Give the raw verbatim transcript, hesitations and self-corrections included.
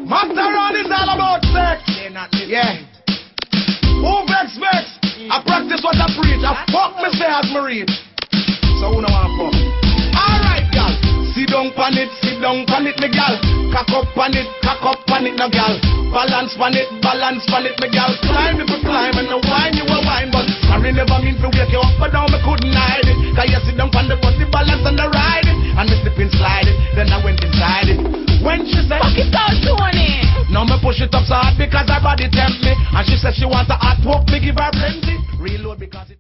Master on is all about sex. Yeah. Who vex vex? I practice what I preach. I fuck me say as me read. So who no wanna fuck? Alright, gal. Sit down pan it, sit down pan it, me gal. Cock up pan it, cock up pan it, no gal. Balance pan it, balance pan it, me gal. Climb if you climb and no wine you a wine, but sorry never mean to wake you up, but down me couldn't hide it. Cause you sit down pan the bus, the balance and the ride it, and me slip and slide it. Then I went inside it. When she said, fuck it out, Tony. Now me push it up so hard because her body tempt me, and she said she want a hot walk, me give her plenty. Reload because it